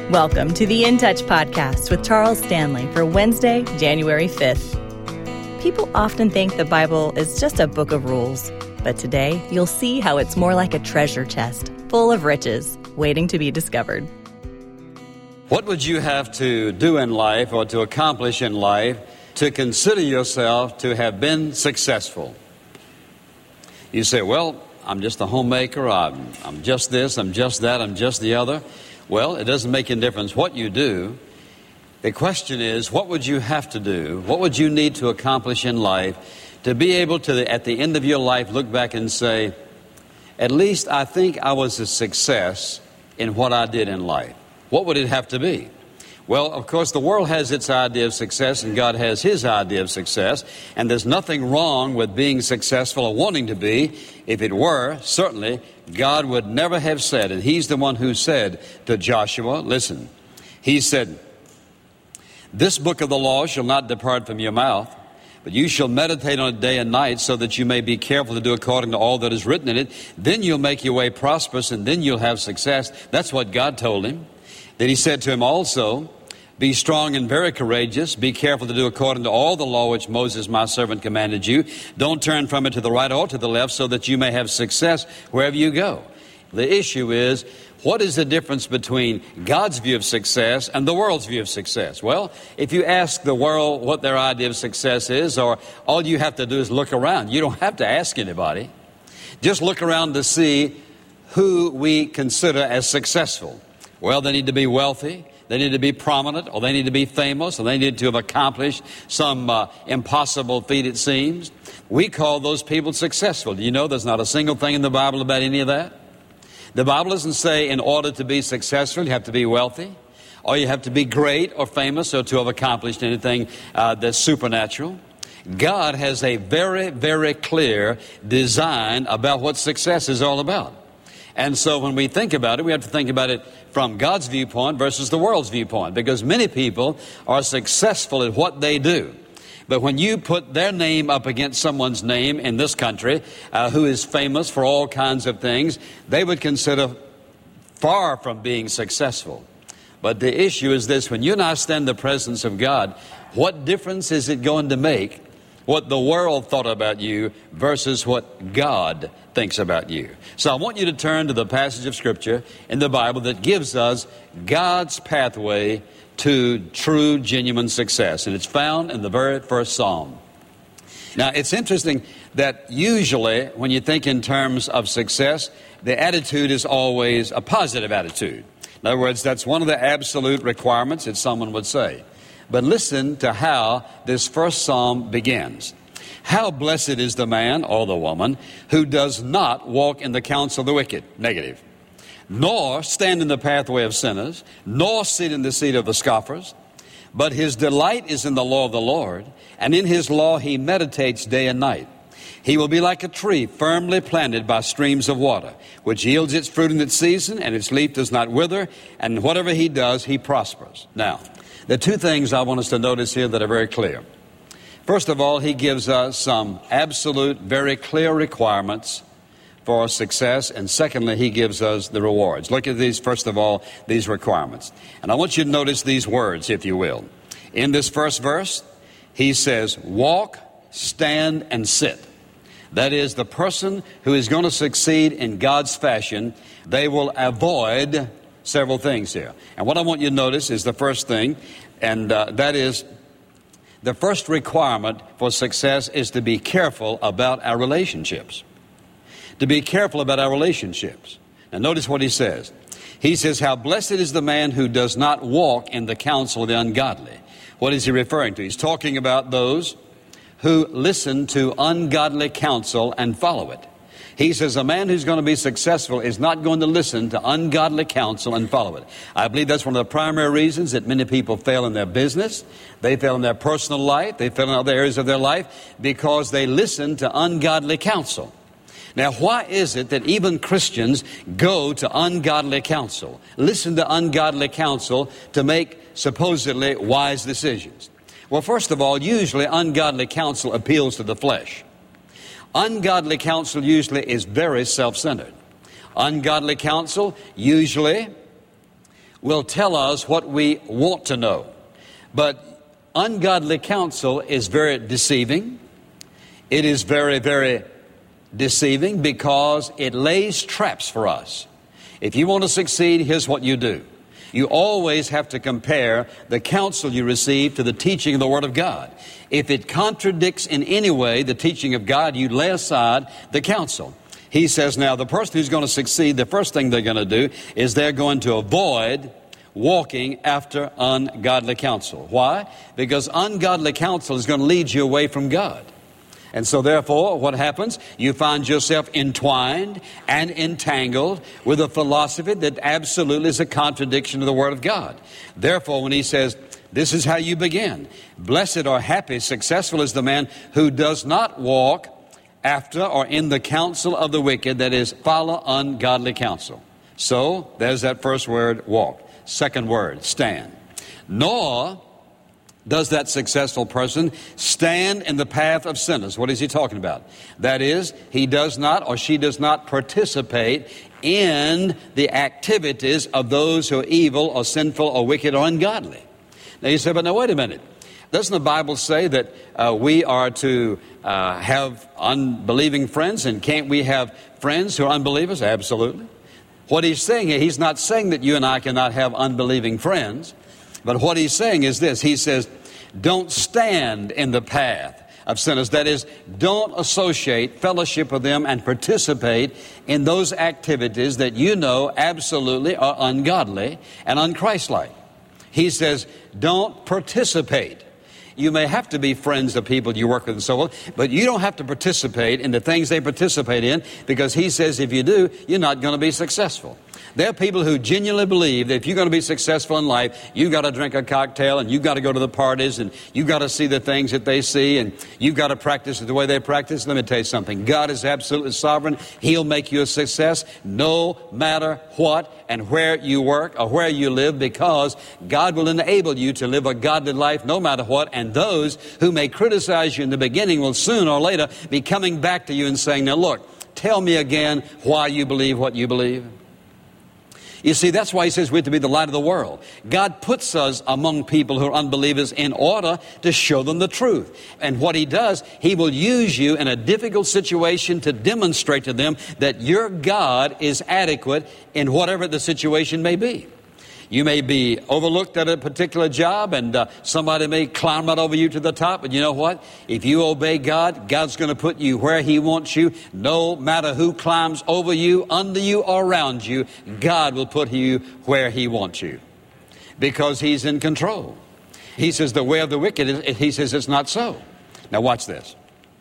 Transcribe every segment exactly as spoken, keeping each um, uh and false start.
Welcome to the In Touch podcast with Charles Stanley for Wednesday, January fifth. People often think the Bible is just a book of rules, but today you'll see how it's more like a treasure chest full of riches waiting to be discovered. What would you have to do in life or to accomplish in life to consider yourself to have been successful? You say, well, I'm just a homemaker, I'm, I'm just this, I'm just that, I'm just the other. Well, it doesn't make any difference what you do. The question is, what would you have to do? What would you need to accomplish in life to be able to, at the end of your life, look back and say, at least I think I was a success in what I did in life? What would it have to be? Well, of course, the world has its idea of success and God has His idea of success. And there's nothing wrong with being successful or wanting to be. If it were, certainly, God would never have said, and He's the one who said to Joshua, listen, He said, this book of the law shall not depart from your mouth, but you shall meditate on it day and night so that you may be careful to do according to all that is written in it. Then you'll make your way prosperous and then you'll have success. That's what God told him. Then He said to him also, be strong and very courageous. Be careful to do according to all the law which Moses my servant commanded you. Don't turn from it to the right or to the left so that you may have success wherever you go. The issue is, what is the difference between God's view of success and the world's view of success? Well, if you ask the world what their idea of success is, or all you have to do is look around. You don't have to ask anybody. Just look around to see who we consider as successful. Well, they need to be wealthy. They need to be prominent, or they need to be famous, or they need to have accomplished some uh, impossible feat, it seems. We call those people successful. Do you know there's not a single thing in the Bible about any of that? The Bible doesn't say in order to be successful, you have to be wealthy, or you have to be great or famous, or to have accomplished anything uh, that's supernatural. God has a very, very clear design about what success is all about. And so when we think about it, we have to think about it from God's viewpoint versus the world's viewpoint, because many people are successful at what they do. But when you put their name up against someone's name in this country uh, who is famous for all kinds of things, they would consider far from being successful. But the issue is this: when you and I stand in the presence of God, what difference is it going to make what the world thought about you versus what God thinks about you? So I want you to turn to the passage of Scripture in the Bible that gives us God's pathway to true, genuine success. And it's found in the very first Psalm. Now, it's interesting that usually when you think in terms of success, the attitude is always a positive attitude. In other words, that's one of the absolute requirements that someone would say. But listen to how this first psalm begins. How blessed is the man or the woman who does not walk in the counsel of the wicked, negative, nor stand in the pathway of sinners, nor sit in the seat of the scoffers. But his delight is in the law of the Lord, and in His law he meditates day and night. He will be like a tree firmly planted by streams of water, which yields its fruit in its season, and its leaf does not wither, and whatever he does, he prospers. Now, there are two things I want us to notice here that are very clear. First of all, he gives us some absolute, very clear requirements for success. And secondly, he gives us the rewards. Look at these, first of all, these requirements. And I want you to notice these words, if you will. In this first verse, he says, walk, stand, and sit. That is, the person who is going to succeed in God's fashion, they will avoid several things here. And what I want you to notice is the first thing, and uh, that is, the first requirement for success is to be careful about our relationships. To be careful about our relationships. Now notice what he says. He says, how blessed is the man who does not walk in the counsel of the ungodly. What is he referring to? He's talking about those who listen to ungodly counsel and follow it. He says a man who's going to be successful is not going to listen to ungodly counsel and follow it. I believe that's one of the primary reasons that many people fail in their business. They fail in their personal life. They fail in other areas of their life because they listen to ungodly counsel. Now, why is it that even Christians go to ungodly counsel, listen to ungodly counsel to make supposedly wise decisions? Well, first of all, usually ungodly counsel appeals to the flesh. Ungodly counsel usually is very self-centered. Ungodly counsel usually will tell us what we want to know. But ungodly counsel is very deceiving. It is very, very deceiving because it lays traps for us. If you want to succeed, here's what you do. You always have to compare the counsel you receive to the teaching of the Word of God. If it contradicts in any way the teaching of God, you lay aside the counsel. He says now the person who's going to succeed, the first thing they're going to do is they're going to avoid walking after ungodly counsel. Why? Because ungodly counsel is going to lead you away from God. And so therefore, what happens? You find yourself entwined and entangled with a philosophy that absolutely is a contradiction of the Word of God. Therefore, when he says, this is how you begin. Blessed or happy, successful is the man who does not walk after or in the counsel of the wicked, that is, follow ungodly counsel. So, there's that first word, walk. Second word, stand. Nor does that successful person stand in the path of sinners. What is he talking about? That is, he does not or she does not participate in the activities of those who are evil or sinful or wicked or ungodly. Now you say, but now wait a minute. Doesn't the Bible say that uh, we are to uh, have unbelieving friends, and can't we have friends who are unbelievers? Absolutely. What he's saying here, he's not saying that you and I cannot have unbelieving friends. But what he's saying is this. He says, don't stand in the path of sinners. That is, don't associate fellowship with them and participate in those activities that you know absolutely are ungodly and unchristlike. He says, don't participate. You may have to be friends of people you work with and so on, but you don't have to participate in the things they participate in, because he says if you do, you're not going to be successful. There are people who genuinely believe that if you're going to be successful in life, you've got to drink a cocktail, and you've got to go to the parties, and you've got to see the things that they see, and you've got to practice the way they practice. Let me tell you something. God is absolutely sovereign. He'll make you a success no matter what and where you work or where you live, because God will enable you to live a godly life no matter what. And those who may criticize you in the beginning will sooner or later be coming back to you and saying, now look, tell me again why you believe what you believe. You see, that's why he says we're to be the light of the world. God puts us among people who are unbelievers in order to show them the truth. And what he does, he will use you in a difficult situation to demonstrate to them that your God is adequate in whatever the situation may be. You may be overlooked at a particular job, and uh, somebody may climb right over you to the top. But you know what? If you obey God, God's going to put you where he wants you. No matter who climbs over you, under you, or around you, God will put you where he wants you, because he's in control. He says the way of the wicked, is, he says it's not so. Now watch this.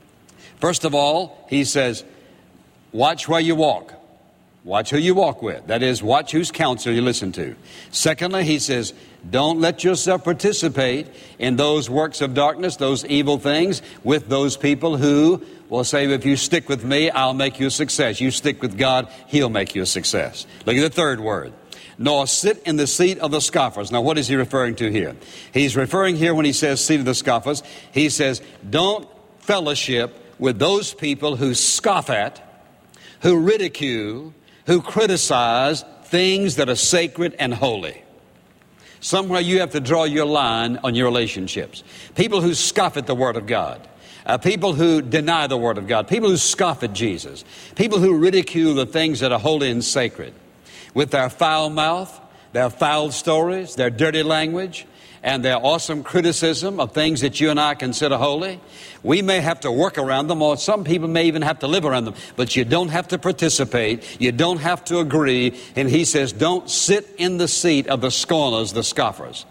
First of all, he says, watch where you walk. Watch who you walk with. That is, watch whose counsel you listen to. Secondly, he says, don't let yourself participate in those works of darkness, those evil things, with those people who will say, if you stick with me, I'll make you a success. You stick with God, he'll make you a success. Look at the third word. Nor sit in the seat of the scoffers. Now, what is he referring to here? He's referring here, when he says seat of the scoffers, he says, don't fellowship with those people who scoff at, who ridicule, who criticize things that are sacred and holy. Somewhere you have to draw your line on your relationships. People who scoff at the Word of God. Uh, people who deny the Word of God. People who scoff at Jesus. People who ridicule the things that are holy and sacred. With their foul mouth, their foul stories, their dirty language, and their awesome criticism of things that you and I consider holy. We may have to work around them, or some people may even have to live around them, but you don't have to participate. You don't have to agree. And he says, don't sit in the seat of the scorners, the scoffers.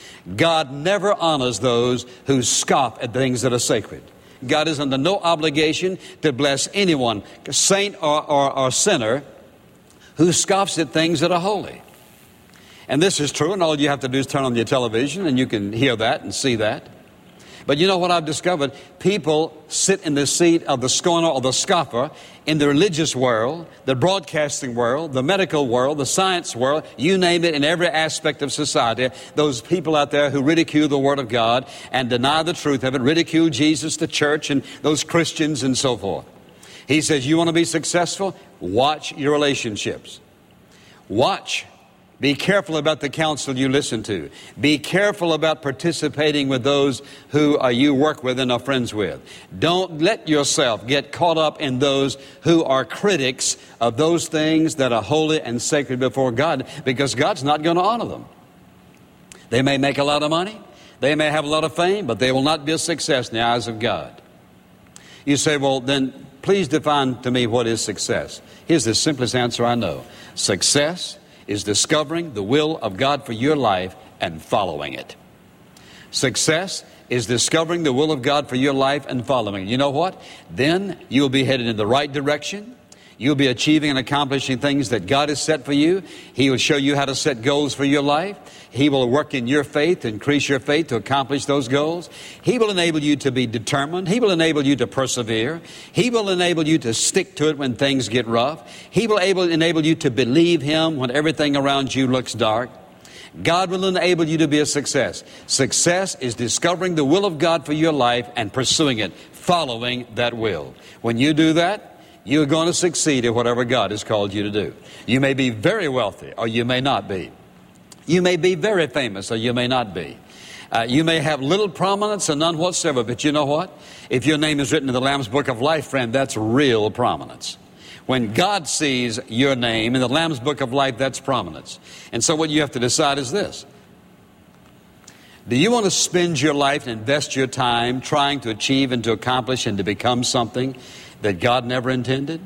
God never honors those who scoff at things that are sacred. God is under no obligation to bless anyone, saint or, or, or sinner, who scoffs at things that are holy. And this is true, and all you have to do is turn on your television, and you can hear that and see that. But you know what I've discovered? People sit in the seat of the scorner or the scoffer in the religious world, the broadcasting world, the medical world, the science world, you name it, in every aspect of society. Those people out there who ridicule the Word of God and deny the truth of it, ridicule Jesus, the church, and those Christians and so forth. He says, you want to be successful? Watch your relationships. Watch Be careful about the counsel you listen to. Be careful about participating with those who uh, you work with and are friends with. Don't let yourself get caught up in those who are critics of those things that are holy and sacred before God, because God's not going to honor them. They may make a lot of money. They may have a lot of fame, but they will not be a success in the eyes of God. You say, well, then please define to me what is success. Here's the simplest answer I know. Success is discovering the will of God for your life and following it. Success is discovering the will of God for your life and following it. You know what? Then you'll be headed in the right direction. You'll be achieving and accomplishing things that God has set for you. He will show you how to set goals for your life. He will work in your faith, increase your faith to accomplish those goals. He will enable you to be determined. He will enable you to persevere. He will enable you to stick to it when things get rough. He will able, enable you to believe Him when everything around you looks dark. God will enable you to be a success. Success is discovering the will of God for your life and pursuing it, following that will. When you do that, you're going to succeed at whatever God has called you to do. You may be very wealthy, or you may not be. You may be very famous, or you may not be. Uh, you may have little prominence or none whatsoever, but you know what? If your name is written in the Lamb's Book of Life, friend, that's real prominence. When God sees your name in the Lamb's Book of Life, that's prominence. And so what you have to decide is this. Do you want to spend your life and invest your time trying to achieve and to accomplish and to become something that God never intended?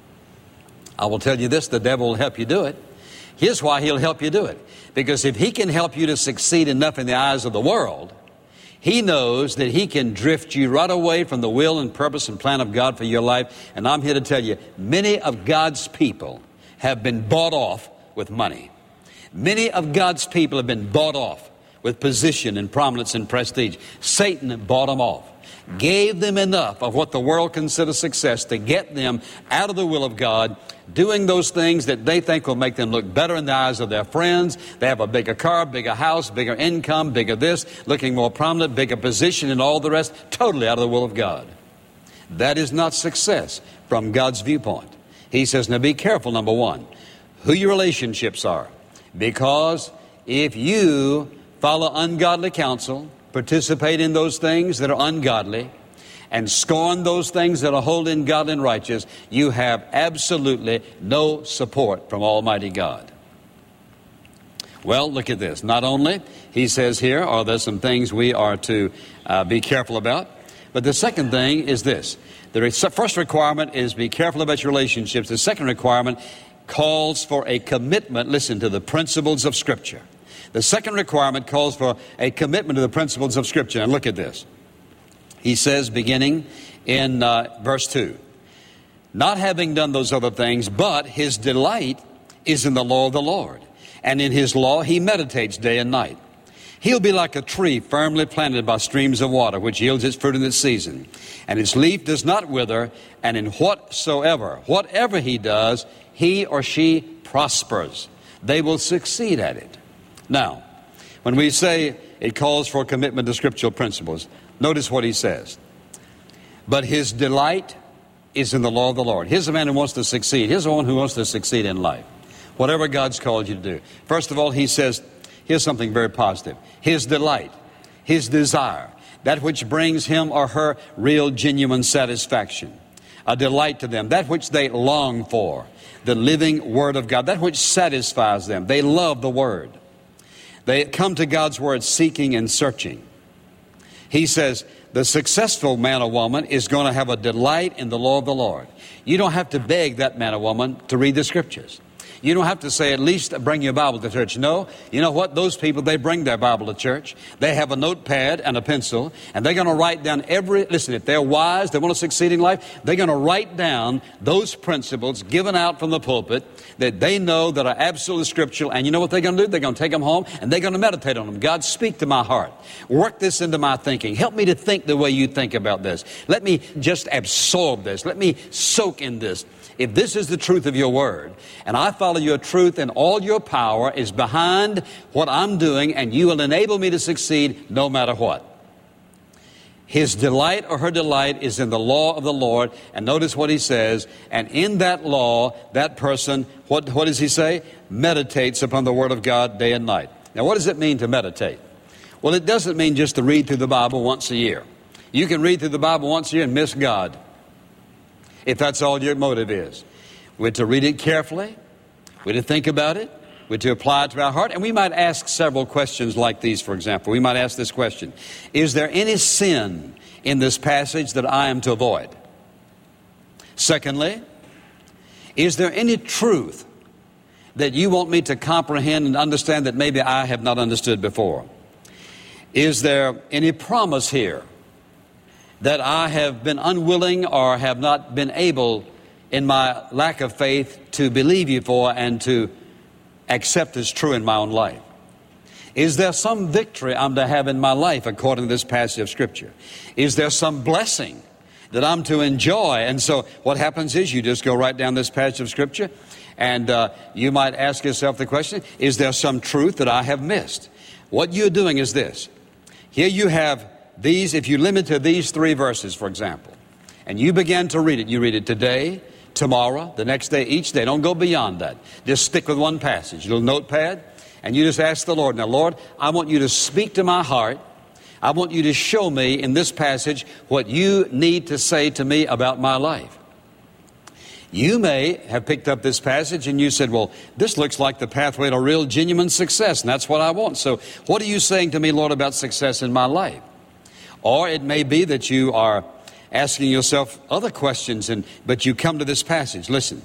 I will tell you this, the devil will help you do it. Here's why he'll help you do it. Because if he can help you to succeed enough in the eyes of the world, he knows that he can drift you right away from the will and purpose and plan of God for your life. And I'm here to tell you, many of God's people have been bought off with money. Many of God's people have been bought off with position and prominence and prestige. Satan bought them off. Gave them enough of what the world considers success to get them out of the will of God, doing those things that they think will make them look better in the eyes of their friends. They have a bigger car, bigger house, bigger income, bigger this, looking more prominent, bigger position, and all the rest, totally out of the will of God. That is not success from God's viewpoint. He says, now be careful, number one, who your relationships are. Because if you follow ungodly counsel, participate in those things that are ungodly, and scorn those things that are holy and godly and righteous, you have absolutely no support from Almighty God. Well, look at this. Not only, he says here, are there some things we are to uh, be careful about, but the second thing is this. The first requirement is be careful about your relationships. The second requirement calls for a commitment, listen, to the principles of Scripture. The second requirement calls for a commitment to the principles of Scripture. And look at this. He says, beginning in uh, verse two, not having done those other things, but his delight is in the law of the Lord. And in his law he meditates day and night. He'll be like a tree firmly planted by streams of water, which yields its fruit in its season. And its leaf does not wither, and in whatsoever, whatever he does, he or she prospers. They will succeed at it. Now, when we say it calls for a commitment to scriptural principles, notice what he says. But his delight is in the law of the Lord. Here's a man who wants to succeed. Here's the one who wants to succeed in life. Whatever God's called you to do. First of all, he says, here's something very positive. His delight, his desire, that which brings him or her real, genuine satisfaction. A delight to them, that which they long for, the living Word of God, that which satisfies them. They love the Word. They come to God's Word seeking and searching. He says the successful man or woman is going to have a delight in the law of the Lord. You don't have to beg that man or woman to read the Scriptures. You don't have to say, at least bring your Bible to church. No, you know what? Those people, they bring their Bible to church. They have a notepad and a pencil, and they're going to write down every, listen, if they're wise, they want to succeed in life, they're going to write down those principles given out from the pulpit that they know that are absolutely scriptural. And you know what they're going to do? They're going to take them home, and they're going to meditate on them. God, speak to my heart. Work this into my thinking. Help me to think the way you think about this. Let me just absorb this. Let me soak in this. If this is the truth of your word, and I follow your truth, and all your power is behind what I'm doing, and you will enable me to succeed no matter what. His delight or her delight is in the law of the Lord. And notice what he says. And in that law, that person, what, what does he say? Meditates upon the Word of God day and night. Now, what does it mean to meditate? Well, it doesn't mean just to read through the Bible once a year. You can read through the Bible once a year and miss God, if that's all your motive is. We're to read it carefully. We're to think about it. We're to apply it to our heart. And we might ask several questions like these, for example. We might ask this question. Is there any sin in this passage that I am to avoid? Secondly, is there any truth that you want me to comprehend and understand that maybe I have not understood before? Is there any promise here that I have been unwilling or have not been able in my lack of faith to believe you for and to accept as true in my own life? Is there some victory I'm to have in my life according to this passage of Scripture? Is there some blessing that I'm to enjoy? And so what happens is you just go right down this passage of Scripture and uh, you might ask yourself the question, is there some truth that I have missed? What you're doing is this. Here you have these, if you limit to these three verses, for example, and you begin to read it, you read it today, tomorrow, the next day, each day. Don't go beyond that. Just stick with one passage, a little notepad, and you just ask the Lord, now, Lord, I want you to speak to my heart. I want you to show me in this passage what you need to say to me about my life. You may have picked up this passage and you said, well, this looks like the pathway to real, genuine success, and that's what I want. So what are you saying to me, Lord, about success in my life? Or it may be that you are asking yourself other questions, and but you come to this passage. Listen,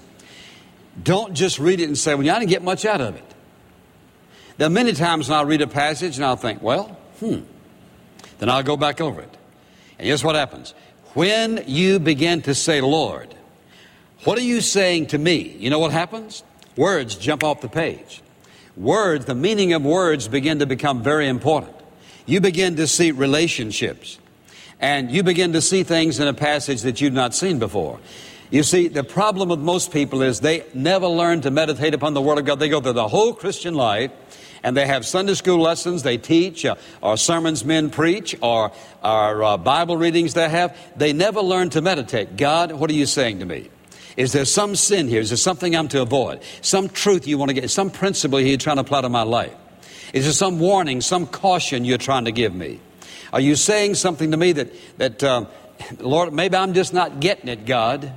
don't just read it and say, well, I didn't get much out of it. There are many times when I read a passage and I'll think, well, hmm. Then I'll go back over it. And here's what happens. When you begin to say, Lord, what are you saying to me? You know what happens? Words jump off the page. Words, the meaning of words begin to become very important. You begin to see relationships. And you begin to see things in a passage that you've not seen before. You see, the problem with most people is they never learn to meditate upon the Word of God. They go through the whole Christian life, and they have Sunday school lessons they teach, uh, or sermons men preach, or, or uh, Bible readings they have. They never learn to meditate. God, what are you saying to me? Is there some sin here? Is there something I'm to avoid? Some truth you want to get? Some principle you're trying to apply to my life? Is there some warning, some caution you're trying to give me? Are you saying something to me that, that um, Lord, maybe I'm just not getting it, God?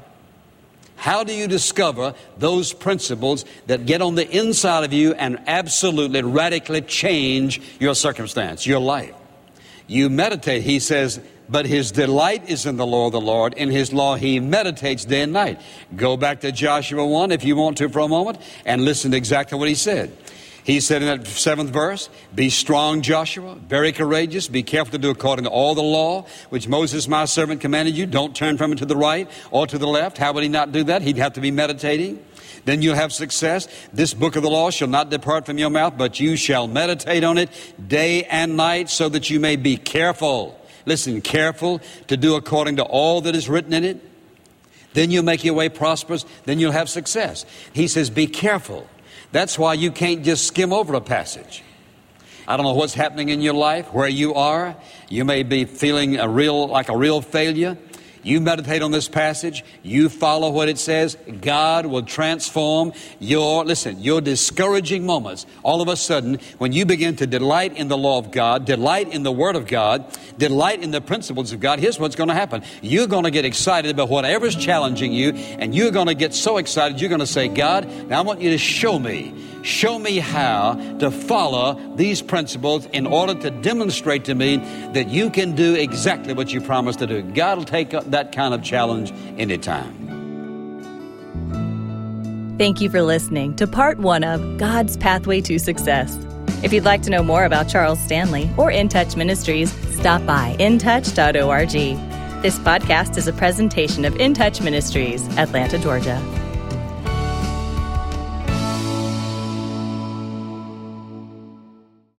How do you discover those principles that get on the inside of you and absolutely radically change your circumstance, your life? You meditate, he says, but his delight is in the law of the Lord. In his law he meditates day and night. Go back to Joshua one if you want to for a moment and listen to exactly what he said. He said in that seventh verse, be strong, Joshua, very courageous. Be careful to do according to all the law, which Moses, my servant, commanded you. Don't turn from it to the right or to the left. How would he not do that? He'd have to be meditating. Then you'll have success. This book of the law shall not depart from your mouth, but you shall meditate on it day and night so that you may be careful. Listen, careful to do according to all that is written in it. Then you'll make your way prosperous. Then you'll have success. He says, be careful. That's why you can't just skim over a passage. I don't know what's happening in your life, where you are. You may be feeling a real, like a real failure. You meditate on this passage. You follow what it says. God will transform your, listen, your discouraging moments. All of a sudden, when you begin to delight in the law of God, delight in the Word of God, delight in the principles of God, here's what's going to happen. You're going to get excited about whatever's challenging you, and you're going to get so excited, you're going to say, God, now I want you to show me. Show me how to follow these principles in order to demonstrate to me that you can do exactly what you promised to do. God will take up that kind of challenge anytime. Thank you for listening to part one of God's Pathway to Success. If you'd like to know more about Charles Stanley or In Touch Ministries, stop by in touch dot org. This podcast is a presentation of In Touch Ministries, Atlanta, Georgia.